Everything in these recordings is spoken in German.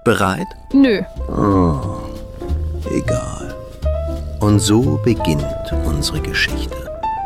Bereit? Nö. Oh, egal. Und so beginnt unsere Geschichte.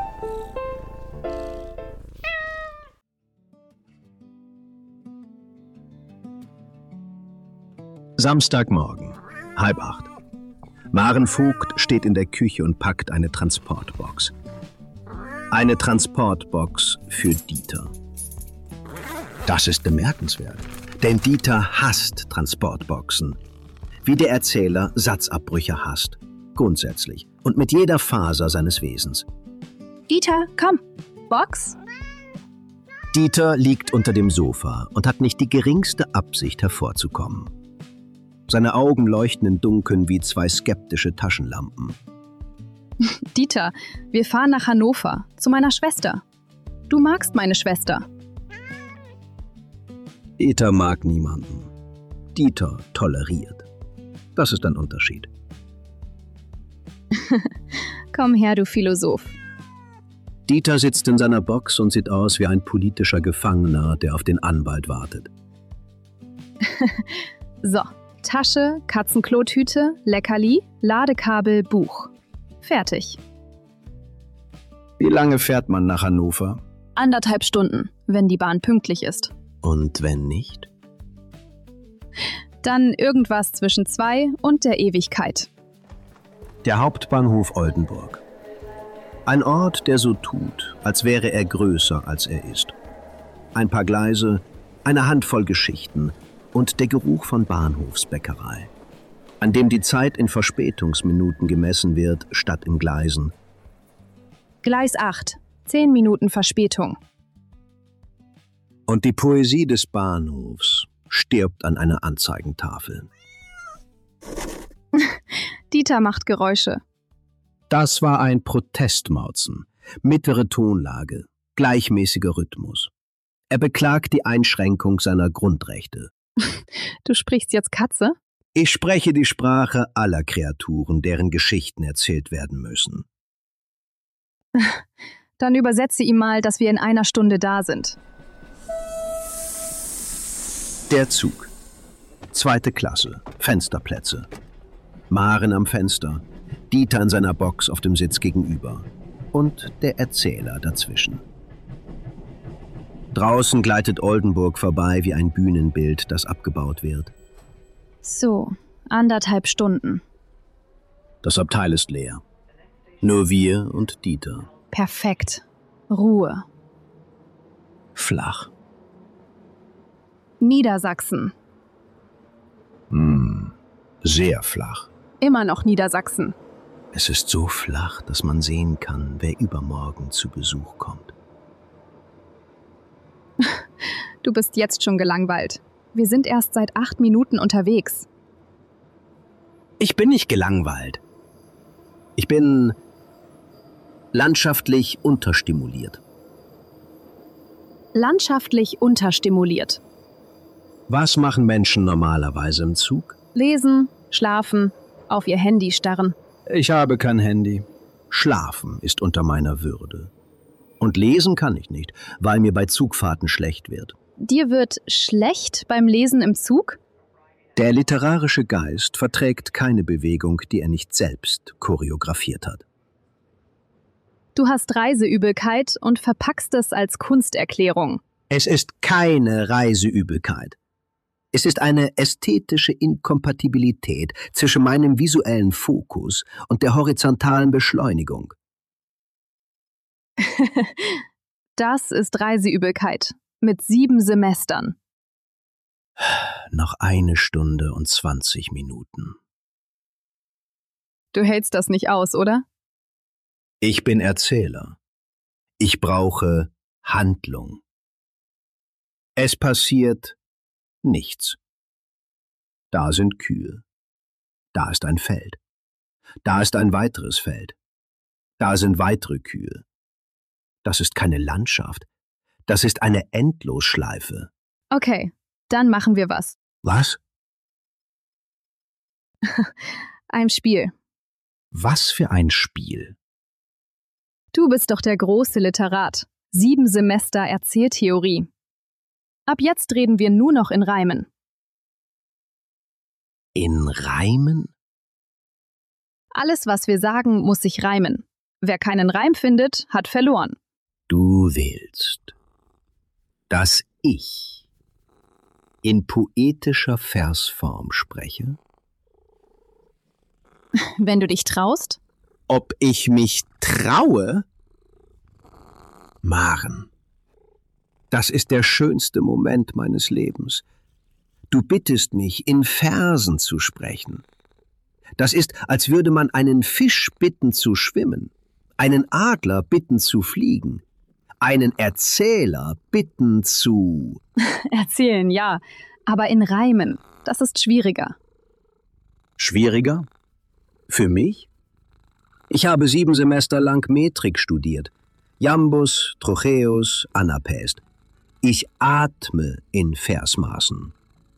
Samstagmorgen, 7:30. Maren Vogt steht in der Küche und packt eine Transportbox. Eine Transportbox für Dieter. Das ist bemerkenswert, denn Dieter hasst Transportboxen. Wie der Erzähler Satzabbrüche hasst. Grundsätzlich und mit jeder Faser seines Wesens. Dieter, komm. Box? Dieter liegt unter dem Sofa und hat nicht die geringste Absicht hervorzukommen. Seine Augen leuchten im Dunkeln wie zwei skeptische Taschenlampen. Dieter, wir fahren nach Hannover, zu meiner Schwester. Du magst meine Schwester. Dieter mag niemanden. Dieter toleriert. Das ist ein Unterschied. Komm her, du Philosoph. Dieter sitzt in seiner Box und sieht aus wie ein politischer Gefangener, der auf den Anwalt wartet. So, Tasche, Katzenklothüte, Leckerli, Ladekabel, Buch. Fertig. Wie lange fährt man nach Hannover? 1,5 Stunden, wenn die Bahn pünktlich ist. Und wenn nicht? Dann irgendwas zwischen 2 und der Ewigkeit. Der Hauptbahnhof Oldenburg. Ein Ort, der so tut, als wäre er größer, als er ist. Ein paar Gleise, eine Handvoll Geschichten und der Geruch von Bahnhofsbäckerei, an dem die Zeit in Verspätungsminuten gemessen wird, statt in Gleisen. Gleis 8, 10 Minuten Verspätung. Und die Poesie des Bahnhofs stirbt an einer Anzeigentafel. Dieter macht Geräusche. Das war ein Protestmauzen. Mittlere Tonlage, gleichmäßiger Rhythmus. Er beklagt die Einschränkung seiner Grundrechte. Du sprichst jetzt Katze? Ich spreche die Sprache aller Kreaturen, deren Geschichten erzählt werden müssen. Dann übersetze ihm mal, dass wir in 1 Stunde da sind. Der Zug. 2. Klasse. Fensterplätze. Maren am Fenster. Dieter in seiner Box auf dem Sitz gegenüber. Und der Erzähler dazwischen. Draußen gleitet Oldenburg vorbei wie ein Bühnenbild, das abgebaut wird. So, 1,5 Stunden. Das Abteil ist leer. Nur wir und Dieter. Perfekt. Ruhe. Flach. Niedersachsen. Sehr flach. Immer noch Niedersachsen. Es ist so flach, dass man sehen kann, wer übermorgen zu Besuch kommt. Du bist jetzt schon gelangweilt. Wir sind erst seit 8 Minuten unterwegs. Ich bin nicht gelangweilt. Ich bin landschaftlich unterstimuliert. Landschaftlich unterstimuliert. Was machen Menschen normalerweise im Zug? Lesen, schlafen, auf ihr Handy starren. Ich habe kein Handy. Schlafen ist unter meiner Würde. Und lesen kann ich nicht, weil mir bei Zugfahrten schlecht wird. Dir wird schlecht beim Lesen im Zug? Der literarische Geist verträgt keine Bewegung, die er nicht selbst choreografiert hat. Du hast Reiseübelkeit und verpackst es als Kunsterklärung. Es ist keine Reiseübelkeit. Es ist eine ästhetische Inkompatibilität zwischen meinem visuellen Fokus und der horizontalen Beschleunigung. Das ist Reiseübelkeit. Mit 7 Semestern. Noch 1 Stunde und 20 Minuten. Du hältst das nicht aus, oder? Ich bin Erzähler. Ich brauche Handlung. Es passiert nichts. Da sind Kühe. Da ist ein Feld. Da ist ein weiteres Feld. Da sind weitere Kühe. Das ist keine Landschaft. Das ist eine Endlosschleife. Okay, dann machen wir was. Was? Ein Spiel. Was für ein Spiel? Du bist doch der große Literat. 7 Semester Erzähltheorie. Ab jetzt reden wir nur noch in Reimen. In Reimen? Alles, was wir sagen, muss sich reimen. Wer keinen Reim findet, hat verloren. Du willst, dass ich in poetischer Versform spreche? Wenn du dich traust? Ob ich mich traue? Maren, das ist der schönste Moment meines Lebens. Du bittest mich, in Versen zu sprechen. Das ist, als würde man einen Fisch bitten zu schwimmen, einen Adler bitten zu fliegen, einen Erzähler bitten zu... Erzählen, ja, aber in Reimen. Das ist schwieriger. Schwieriger? Für mich? Ich habe 7 Semester lang Metrik studiert. Jambus, Trocheus, Anapäst. Ich atme in Versmaßen.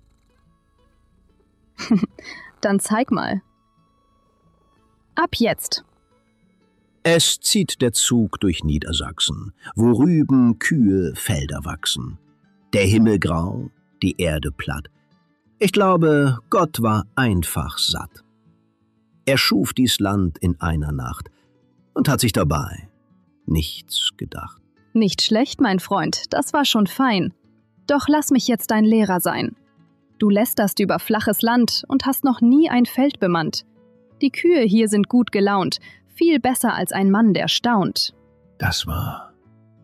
Dann zeig mal. Ab jetzt. Es zieht der Zug durch Niedersachsen, wo Rüben, Kühe, Felder wachsen. Der Himmel grau, die Erde platt. Ich glaube, Gott war einfach satt. Er schuf dies Land in einer Nacht und hat sich dabei nichts gedacht. Nicht schlecht, mein Freund, das war schon fein. Doch lass mich jetzt dein Lehrer sein. Du lästerst über flaches Land und hast noch nie ein Feld bemannt. Die Kühe hier sind gut gelaunt, viel besser als ein Mann, der staunt. Das war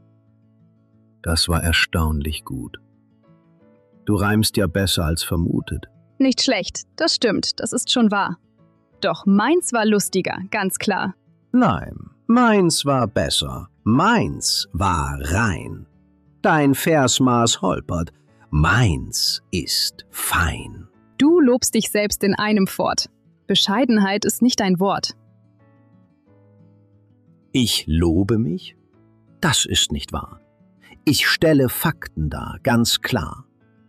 erstaunlich gut. Du reimst ja besser als vermutet. Nicht schlecht, das stimmt, das ist schon wahr. Doch meins war lustiger, ganz klar. Nein, meins war besser. Meins war rein. Dein Versmaß holpert. Meins ist fein. Du lobst dich selbst in einem fort. Bescheidenheit ist nicht ein Wort. Ich lobe mich? Das ist nicht wahr. Ich stelle Fakten dar, ganz klar.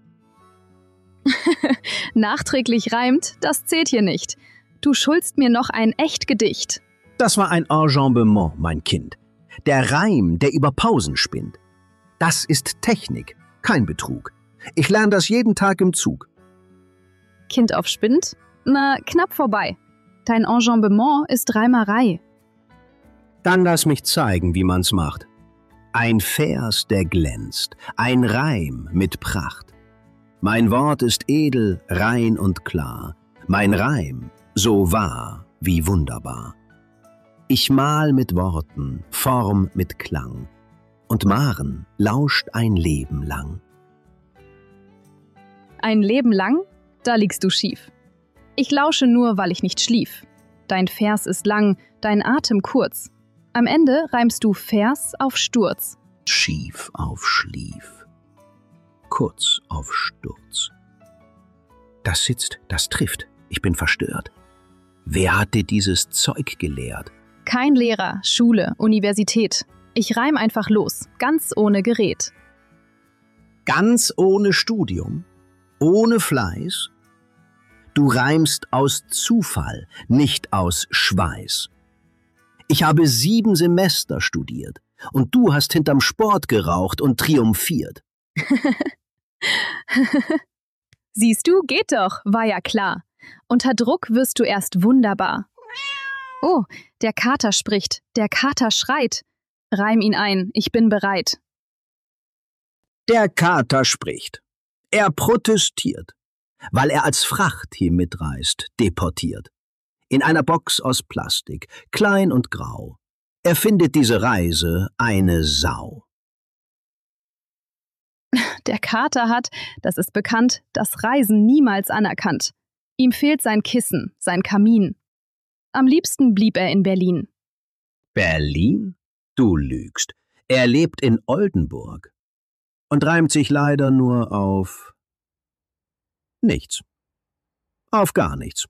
Nachträglich reimt, das zählt hier nicht. Du schuldst mir noch ein echt Gedicht. Das war ein Enjambement, mein Kind. Der Reim, der über Pausen spinnt. Das ist Technik, kein Betrug. Ich lerne das jeden Tag im Zug. Kind auf Spind? Na, knapp vorbei. Dein Enjambement ist Reimerei. Dann lass mich zeigen, wie man's macht. Ein Vers, der glänzt, ein Reim mit Pracht. Mein Wort ist edel, rein und klar. Mein Reim so wahr wie wunderbar. Ich mal mit Worten, Form mit Klang. Und Maren lauscht ein Leben lang. Ein Leben lang? Da liegst du schief. Ich lausche nur, weil ich nicht schlief. Dein Vers ist lang, dein Atem kurz. Am Ende reimst du Vers auf Sturz. Schief auf Schlief, kurz auf Sturz. Das sitzt, das trifft, ich bin verstört. Wer hat dir dieses Zeug gelehrt? Kein Lehrer, Schule, Universität. Ich reim einfach los, ganz ohne Gerät. Ganz ohne Studium? Ohne Fleiß? Du reimst aus Zufall, nicht aus Schweiß. Ich habe 7 Semester studiert und du hast hinterm Sport geraucht und triumphiert. Siehst du, geht doch, war ja klar. Unter Druck wirst du erst wunderbar. Oh, der Kater spricht, der Kater schreit. Reim ihn ein, ich bin bereit. Der Kater spricht. Er protestiert, weil er als Fracht hier mitreist, deportiert. In einer Box aus Plastik, klein und grau. Er findet diese Reise eine Sau. Der Kater hat, das ist bekannt, das Reisen niemals anerkannt. Ihm fehlt sein Kissen, sein Kamin. Am liebsten blieb er in Berlin. Berlin? Du lügst. Er lebt in Oldenburg und reimt sich leider nur auf nichts. Auf gar nichts.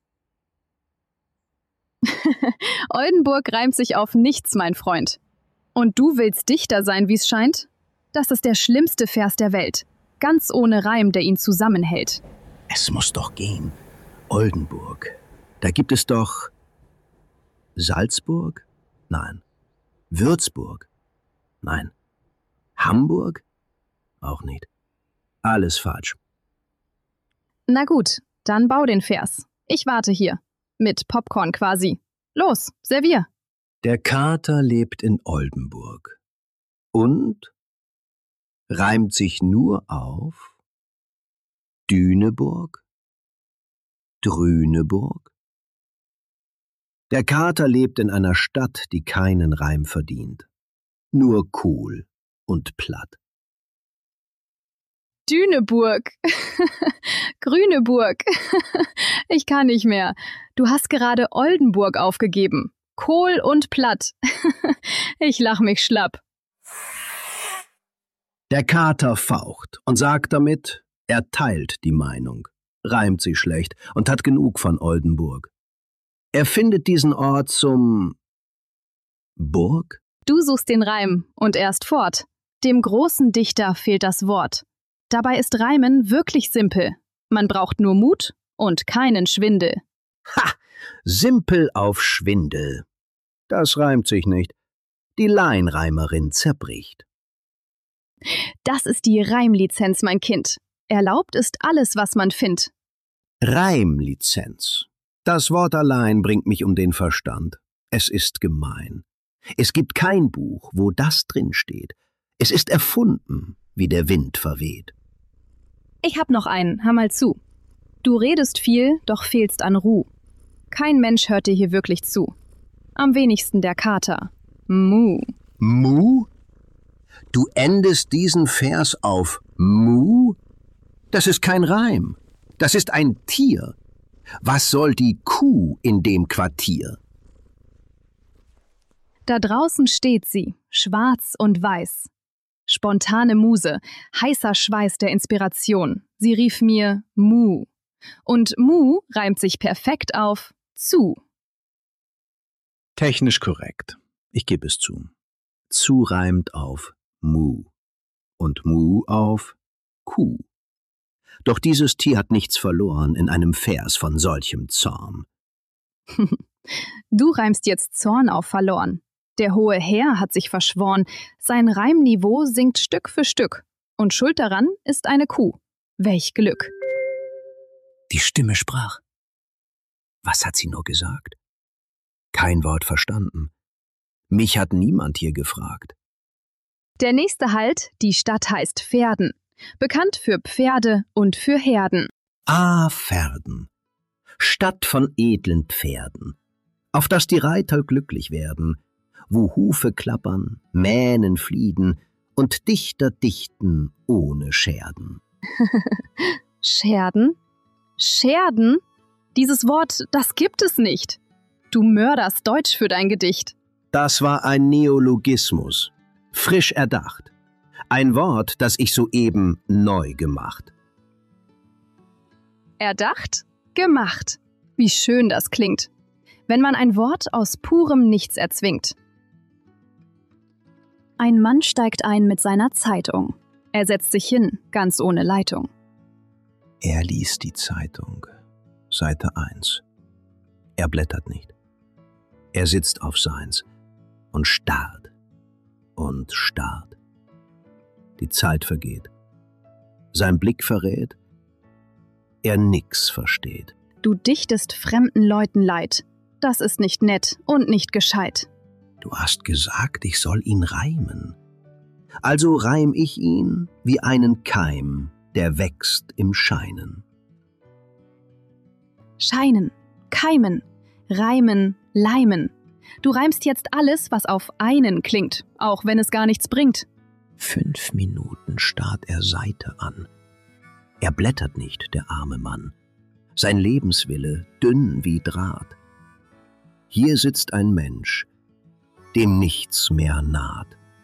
Oldenburg reimt sich auf nichts, mein Freund. Und du willst Dichter sein, wie's scheint? Das ist der schlimmste Vers der Welt. Ganz ohne Reim, der ihn zusammenhält. Es muss doch gehen. Oldenburg. Da gibt es doch Salzburg? Nein. Würzburg? Nein. Hamburg? Auch nicht. Alles falsch. Na gut, dann bau den Vers. Ich warte hier. Mit Popcorn quasi. Los, servier. Der Kater lebt in Oldenburg und reimt sich nur auf Düneburg, Drüneburg. Der Kater lebt in einer Stadt, die keinen Reim verdient. Nur cool und platt. Düneburg. Grüneburg. Ich kann nicht mehr. Du hast gerade Oldenburg aufgegeben. Kohl und platt. Ich lach mich schlapp. Der Kater faucht und sagt damit, er teilt die Meinung, reimt sich schlecht und hat genug von Oldenburg. Er findet diesen Ort zum Burg? Du suchst den Reim und er ist fort. Dem großen Dichter fehlt das Wort. Dabei ist Reimen wirklich simpel. Man braucht nur Mut und keinen Schwindel. Ha! Simpel auf Schwindel. Das reimt sich nicht. Die Laienreimerin zerbricht. Das ist die Reimlizenz, mein Kind. Erlaubt ist alles, was man findet. Reimlizenz. Das Wort allein bringt mich um den Verstand. Es ist gemein. Es gibt kein Buch, wo das drinsteht. Es ist erfunden, wie der Wind verweht. Ich hab noch einen, hör mal zu. Du redest viel, doch fehlst an Ruh. Kein Mensch hört dir hier wirklich zu. Am wenigsten der Kater. Mu. Mu? Du endest diesen Vers auf Mu? Das ist kein Reim. Das ist ein Tier. Was soll die Kuh in dem Quartier? Da draußen steht sie, schwarz und weiß. Spontane Muse, heißer Schweiß der Inspiration. Sie rief mir Mu. Und Mu reimt sich perfekt auf zu. Technisch korrekt. Ich gebe es zu. Zu reimt auf Mu. Und Mu auf Kuh. Doch dieses Tier hat nichts verloren in einem Vers von solchem Zorn. Du reimst jetzt Zorn auf verloren. Der hohe Herr hat sich verschworen, sein Reimniveau sinkt Stück für Stück. Und schuld daran ist eine Kuh. Welch Glück! Die Stimme sprach. Was hat sie nur gesagt? Kein Wort verstanden. Mich hat niemand hier gefragt. Der nächste Halt, die Stadt heißt Verden. Bekannt für Pferde und für Herden. Ah, Verden. Stadt von edlen Pferden, auf dass die Reiter glücklich werden, wo Hufe klappern, Mähnen flieden und Dichter dichten ohne Scherden. Scherden? Scherden? Dieses Wort, das gibt es nicht. Du mörderst Deutsch für dein Gedicht. Das war ein Neologismus, frisch erdacht. Ein Wort, das ich soeben neu gemacht. Erdacht? Gemacht. Wie schön das klingt, wenn man ein Wort aus purem Nichts erzwingt. Ein Mann steigt ein mit seiner Zeitung. Er setzt sich hin, ganz ohne Leitung. Er liest die Zeitung, Seite 1. Er blättert nicht. Er sitzt auf seins und starrt und starrt. Die Zeit vergeht. Sein Blick verrät, er nix versteht. Du dichtest fremden Leuten Leid. Das ist nicht nett und nicht gescheit. Du hast gesagt, ich soll ihn reimen. Also reim ich ihn wie einen Keim, der wächst im Scheinen. Scheinen, keimen, reimen, leimen. Du reimst jetzt alles, was auf einen klingt, auch wenn es gar nichts bringt. 5 Minuten starrt er Seite an. Er blättert nicht, der arme Mann. Sein Lebenswille dünn wie Draht. Hier sitzt ein Mensch, dem nichts mehr naht.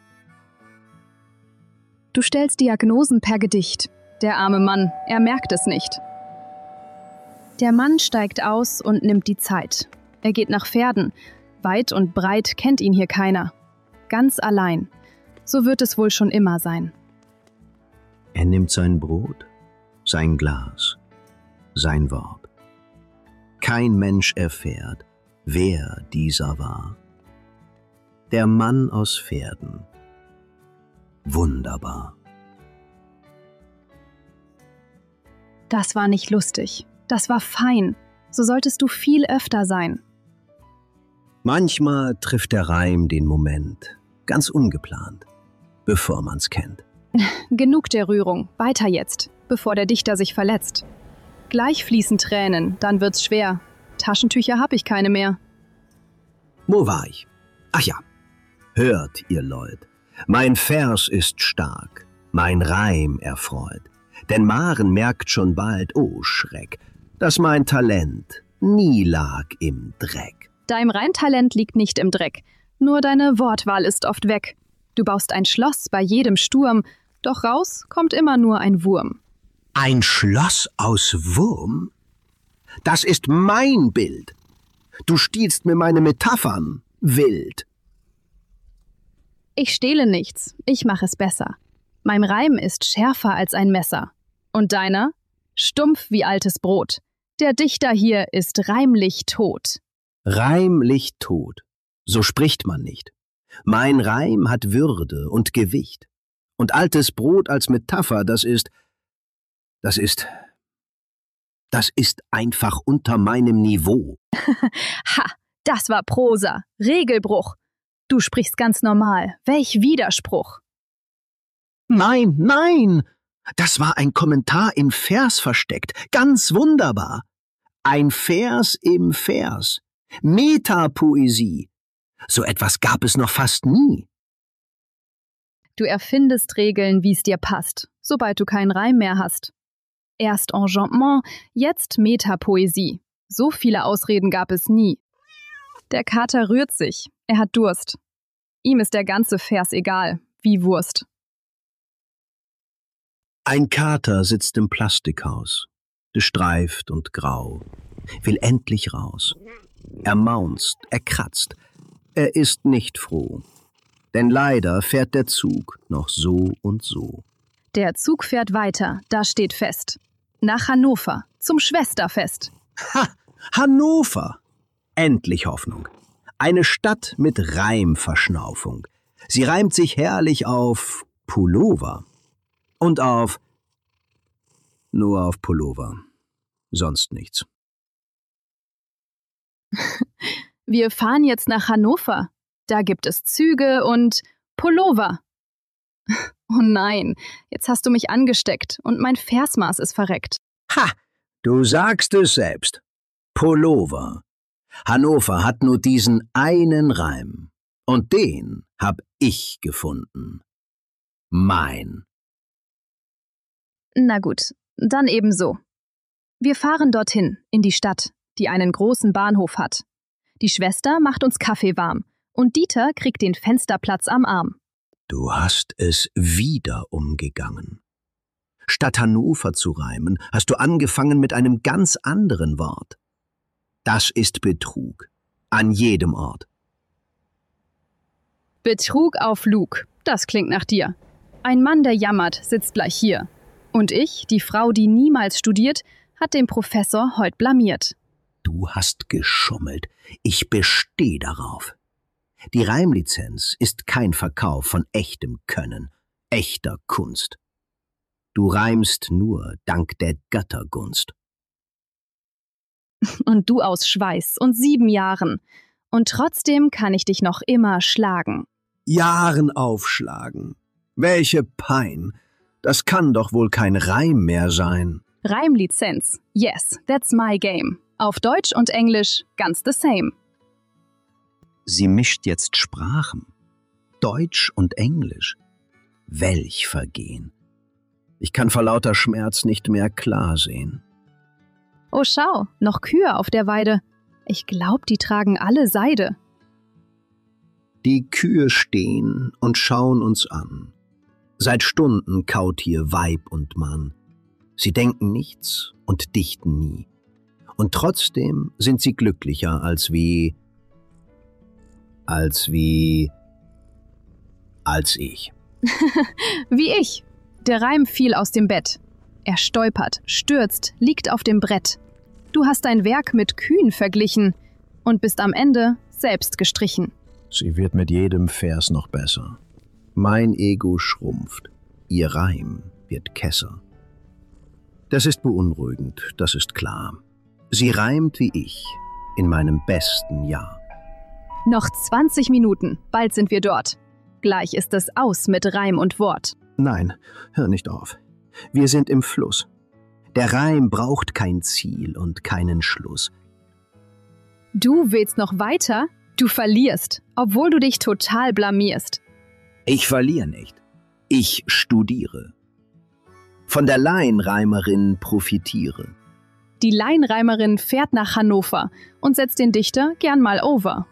Du stellst Diagnosen per Gedicht. Der arme Mann, er merkt es nicht. Der Mann steigt aus und nimmt die Zeit. Er geht nach Verden. Weit und breit kennt ihn hier keiner. Ganz allein. So wird es wohl schon immer sein. Er nimmt sein Brot, sein Glas, sein Wort. Kein Mensch erfährt, wer dieser war. Der Mann aus Verden. Wunderbar. Das war nicht lustig. Das war fein. So solltest du viel öfter sein. Manchmal trifft der Reim den Moment, ganz ungeplant, bevor man's kennt. Genug der Rührung, weiter jetzt, bevor der Dichter sich verletzt. Gleich fließen Tränen, dann wird's schwer. Taschentücher hab ich keine mehr. Wo war ich? Ach ja, hört ihr Leut, mein Vers ist stark, mein Reim erfreut. Denn Maren merkt schon bald, oh Schreck, dass mein Talent nie lag im Dreck. Dein Reimtalent liegt nicht im Dreck, nur deine Wortwahl ist oft weg. Du baust ein Schloss bei jedem Sturm, doch raus kommt immer nur ein Wurm. Ein Schloss aus Wurm? Das ist mein Bild. Du stiehlst mir meine Metaphern, wild. Ich stehle nichts, ich mache es besser. Mein Reim ist schärfer als ein Messer. Und deiner? Stumpf wie altes Brot. Der Dichter hier ist reimlich tot. Reimlich tot, so spricht man nicht. Mein Reim hat Würde und Gewicht. Und altes Brot als Metapher, das ist einfach unter meinem Niveau. Ha, das war Prosa, Regelbruch. Du sprichst ganz normal, welch Widerspruch. Nein, nein, das war ein Kommentar im Vers versteckt, ganz wunderbar. Ein Vers im Vers, Metapoesie. So etwas gab es noch fast nie. Du erfindest Regeln, wie's dir passt, sobald du keinen Reim mehr hast. Erst Enchantement, jetzt Metapoesie. So viele Ausreden gab es nie. Der Kater rührt sich, er hat Durst. Ihm ist der ganze Vers egal, wie Wurst. Ein Kater sitzt im Plastikhaus, gestreift und grau, will endlich raus. Er maunzt, er kratzt, er ist nicht froh. Denn leider fährt der Zug noch so und so. Der Zug fährt weiter, das steht fest. Nach Hannover, zum Schwesterfest. Ha! Hannover! Endlich Hoffnung. Eine Stadt mit Reimverschnaufung. Sie reimt sich herrlich auf Pullover. Und nur auf Pullover. Sonst nichts. Wir fahren jetzt nach Hannover. Da gibt es Züge und Pullover. Oh nein, jetzt hast du mich angesteckt und mein Versmaß ist verreckt. Ha! Du sagst es selbst. Pullover. Hannover hat nur diesen einen Reim. Und den hab ich gefunden. Mein. Na gut, dann ebenso. Wir fahren dorthin, in die Stadt, die einen großen Bahnhof hat. Die Schwester macht uns Kaffee warm und Dieter kriegt den Fensterplatz am Arm. Du hast es wieder umgegangen. Statt Hannover zu reimen, hast du angefangen mit einem ganz anderen Wort. Das ist Betrug. An jedem Ort. Betrug auf Lug, das klingt nach dir. Ein Mann, der jammert, sitzt gleich hier. Und ich, die Frau, die niemals studiert, hat den Professor heut blamiert. Du hast geschummelt. Ich besteh darauf. Die Reimlizenz ist kein Verkauf von echtem Können, echter Kunst. Du reimst nur dank der Göttergunst. Und du aus Schweiß und 7 Jahren. Und trotzdem kann ich dich noch immer schlagen. Jahren aufschlagen. Welche Pein. Das kann doch wohl kein Reim mehr sein. Reimlizenz. Yes, that's my game. Auf Deutsch und Englisch ganz the same. Sie mischt jetzt Sprachen. Deutsch und Englisch. Welch Vergehen. Ich kann vor lauter Schmerz nicht mehr klar sehen. Oh schau, noch Kühe auf der Weide. Ich glaub, die tragen alle Seide. Die Kühe stehen und schauen uns an. Seit Stunden kaut hier Weib und Mann. Sie denken nichts und dichten nie. Und trotzdem sind sie glücklicher als ich. Wie ich. Der Reim fiel aus dem Bett. Er stolpert, stürzt, liegt auf dem Brett. Du hast dein Werk mit Kühen verglichen und bist am Ende selbst gestrichen. Sie wird mit jedem Vers noch besser. Mein Ego schrumpft, ihr Reim wird kesser. Das ist beunruhigend, das ist klar. Sie reimt wie ich in meinem besten Jahr. Noch 20 Minuten, bald sind wir dort. Gleich ist es aus mit Reim und Wort. Nein, hör nicht auf. Wir sind im Fluss. Der Reim braucht kein Ziel und keinen Schluss. Du willst noch weiter? Du verlierst, obwohl du dich total blamierst. Ich verliere nicht. Ich studiere. Von der Laienreimerin profitiere. Die Laienreimerin fährt nach Hannover und setzt den Dichter gern mal over.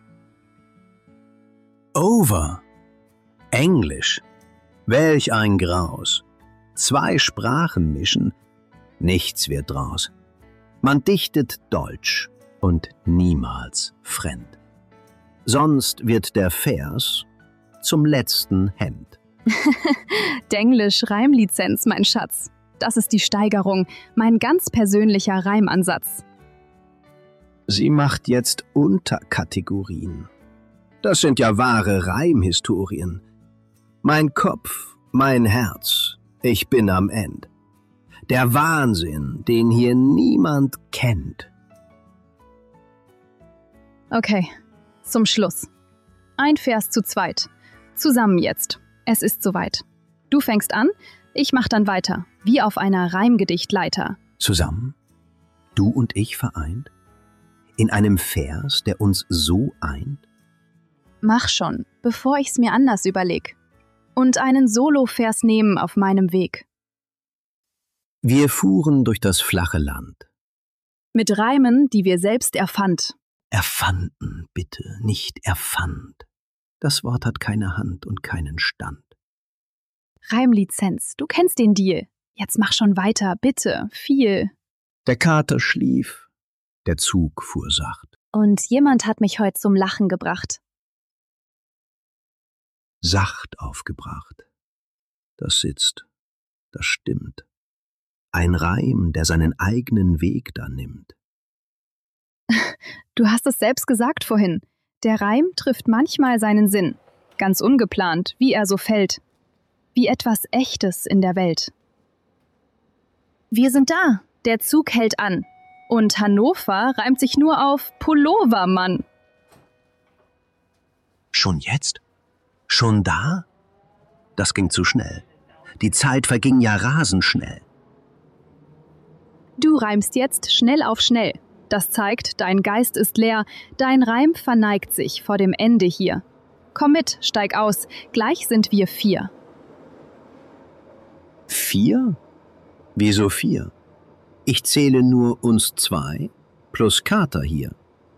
Over. Englisch. Welch ein Graus. 2 Sprachen mischen, nichts wird draus. Man dichtet Deutsch und niemals fremd. Sonst wird der Vers zum letzten Hemd. Denglisch Reimlizenz, mein Schatz. Das ist die Steigerung, mein ganz persönlicher Reimansatz. Sie macht jetzt Unterkategorien. Das sind ja wahre Reimhistorien. Mein Kopf, mein Herz, ich bin am End. Der Wahnsinn, den hier niemand kennt. Okay, zum Schluss. Ein Vers zu zweit. Zusammen jetzt. Es ist soweit. Du fängst an, ich mach dann weiter, wie auf einer Reimgedichtleiter. Zusammen? Du und ich vereint? In einem Vers, der uns so eint? Mach schon, bevor ich's mir anders überleg. Und einen Solo-Vers nehmen auf meinem Weg. Wir fuhren durch das flache Land. Mit Reimen, die wir selbst erfand. Erfanden, bitte, nicht erfand. Das Wort hat keine Hand und keinen Stand. Reimlizenz, du kennst den Deal. Jetzt mach schon weiter, bitte, viel. Der Kater schlief, der Zug fuhr sacht. Und jemand hat mich heute zum Lachen gebracht. Sacht aufgebracht. Das sitzt, das stimmt. Ein Reim, der seinen eigenen Weg da nimmt. Du hast es selbst gesagt vorhin. Der Reim trifft manchmal seinen Sinn. Ganz ungeplant, wie er so fällt. Wie etwas Echtes in der Welt. Wir sind da, der Zug hält an. Und Hannover reimt sich nur auf Pullovermann. Schon jetzt? Schon da? Das ging zu schnell. Die Zeit verging ja rasend schnell. Du reimst jetzt schnell auf schnell. Das zeigt, dein Geist ist leer, dein Reim verneigt sich vor dem Ende hier. Komm mit, steig aus, gleich sind wir 4. 4? Wieso 4? Ich zähle nur uns 2 plus Kater hier.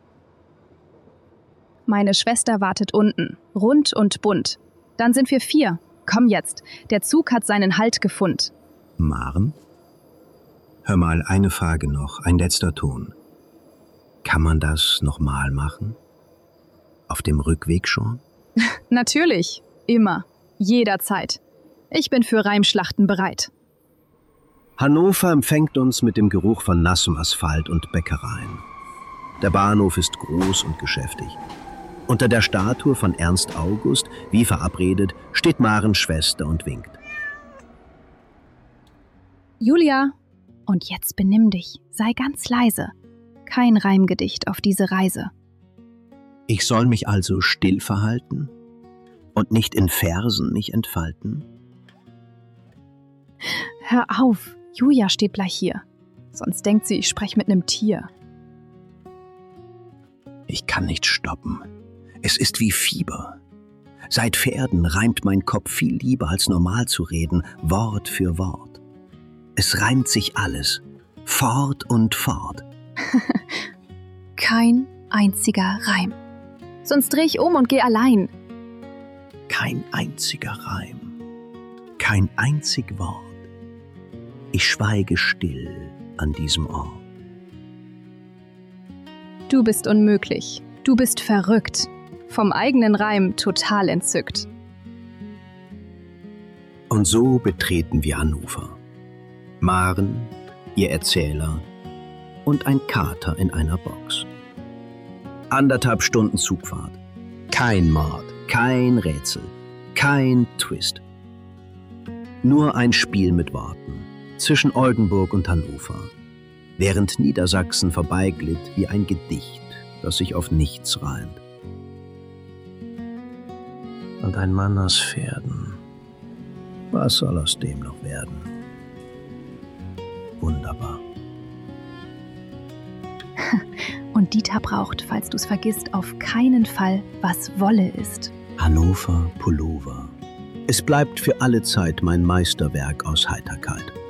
Meine Schwester wartet unten, rund und bunt. Dann sind wir 4. Komm jetzt, der Zug hat seinen Halt gefunden. Maren? Hör mal, eine Frage noch, ein letzter Ton. Kann man das nochmal machen? Auf dem Rückweg schon? Natürlich, immer, jederzeit. Ich bin für Reimschlachten bereit. Hannover empfängt uns mit dem Geruch von nassem Asphalt und Bäckereien. Der Bahnhof ist groß und geschäftig. Unter der Statue von Ernst August, wie verabredet, steht Marens Schwester und winkt. Julia, und jetzt benimm dich, sei ganz leise. Kein Reimgedicht auf diese Reise. Ich soll mich also still verhalten und nicht in Versen mich entfalten? Hör auf, Julia steht gleich hier. Sonst denkt sie, ich spreche mit einem Tier. Ich kann nicht stoppen. Es ist wie Fieber. Seit Pferden reimt mein Kopf viel lieber als normal zu reden, Wort für Wort. Es reimt sich alles, fort und fort. Kein einziger Reim. Sonst dreh ich um und geh allein. Kein einziger Reim, kein einzig Wort. Ich schweige still an diesem Ort. Du bist unmöglich, du bist verrückt, vom eigenen Reim total entzückt. Und so betreten wir Hannover. Maren, ihr Erzähler und ein Kater in einer Box. 1,5 Stunden Zugfahrt. Kein Mord, kein Rätsel, kein Twist. Nur ein Spiel mit Worten zwischen Oldenburg und Hannover. während Niedersachsen vorbeiglitt wie ein Gedicht, das sich auf nichts reimt. Und ein Mann aus Pferden. Was soll aus dem noch werden? Wunderbar. Und Dieter braucht, falls du's vergisst, auf keinen Fall, was Wolle ist. Hannover Pullover. Es bleibt für alle Zeit mein Meisterwerk aus Heiterkeit.